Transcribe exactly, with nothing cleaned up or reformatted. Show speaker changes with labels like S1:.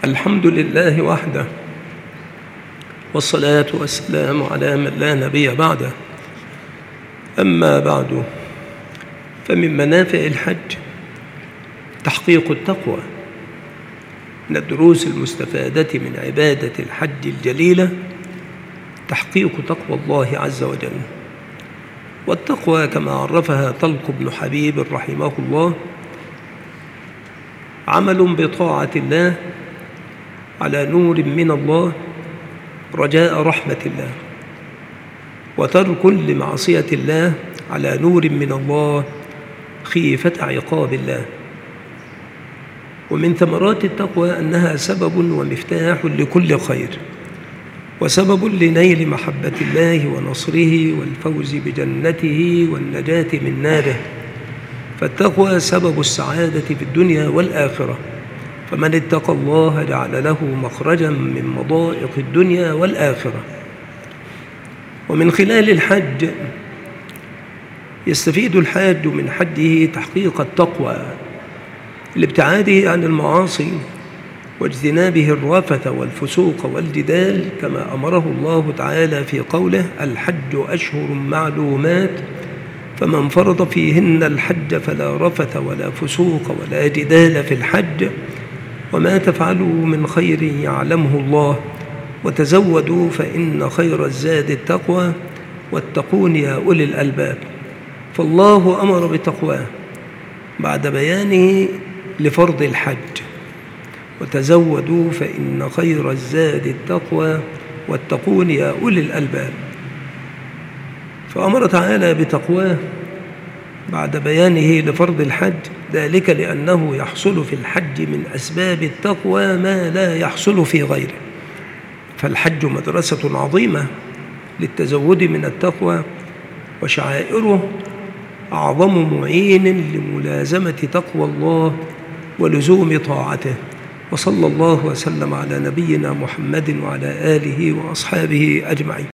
S1: الحمد لله وحده، والصلاة والسلام على من لا نبي بعده. أما بعد، فمن منافع الحج تحقيق التقوى. من الدروس المستفادة من عبادة الحج الجليلة تحقيق تقوى الله عز وجل. والتقوى كما عرفها طلق بن حبيب رحمه الله: عمل بطاعة الله على نور من الله رجاء رحمة الله، وترك لمعصية الله على نور من الله خيفة عقاب الله. ومن ثمرات التقوى أنها سبب ومفتاح لكل خير، وسبب لنيل محبة الله ونصره والفوز بجنته والنجاة من ناره. فالتقوى سبب السعادة في الدنيا والآخرة، فمن اتقى الله جعل له مخرجا من مضائق الدنيا والآخرة. ومن خلال الحج يستفيد الحاج من حجه تحقيق التقوى لابتعاده عن المعاصي واجتنابه الرفث والفسوق والجدال، كما أمره الله تعالى في قوله: الحج أشهر معلومات فمن فرض فيهن الحج فلا رفث ولا فسوق ولا جدال في الحج، وما تفعلوا من خير يعلمه الله، وتزودوا فإن خير الزاد التقوى واتقون يا أولي الألباب. فالله أمر بتقواه بعد بيانه لفرض الحج: وتزودوا فإن خير الزاد التقوى واتقون يا أولي الألباب. فأمر تعالى بتقواه بعد بيانه لفرض الحج، ذلك لأنه يحصل في الحج من أسباب التقوى ما لا يحصل في غيره. فالحج مدرسة عظيمة للتزود من التقوى، وشعائره أعظم معين لملازمة تقوى الله ولزوم طاعته. وصلى الله وسلم على نبينا محمد وعلى آله وأصحابه أجمعين.